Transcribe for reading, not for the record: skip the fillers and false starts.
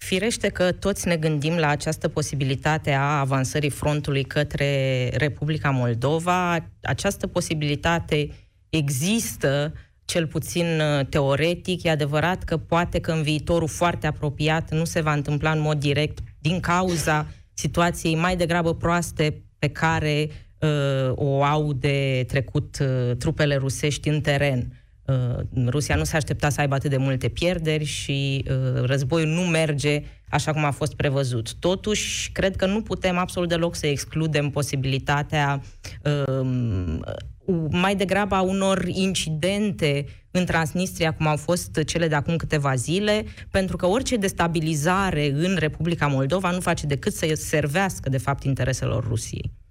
Firește că toți ne gândim la această posibilitate a avansării frontului către Republica Moldova. Această posibilitate există, cel puțin teoretic. E adevărat că poate că în viitorul foarte apropiat nu se va întâmpla în mod direct din cauza situației mai degrabă proaste pe care o au de trecut trupele rusești în teren. Rusia nu s-a așteptat să aibă atât de multe pierderi și războiul nu merge așa cum a fost prevăzut. Totuși, cred că nu putem absolut deloc să excludem posibilitatea mai degrabă a unor incidente în Transnistria, cum au fost cele de acum câteva zile, pentru că orice destabilizare în Republica Moldova nu face decât să servească, de fapt, intereselor Rusiei.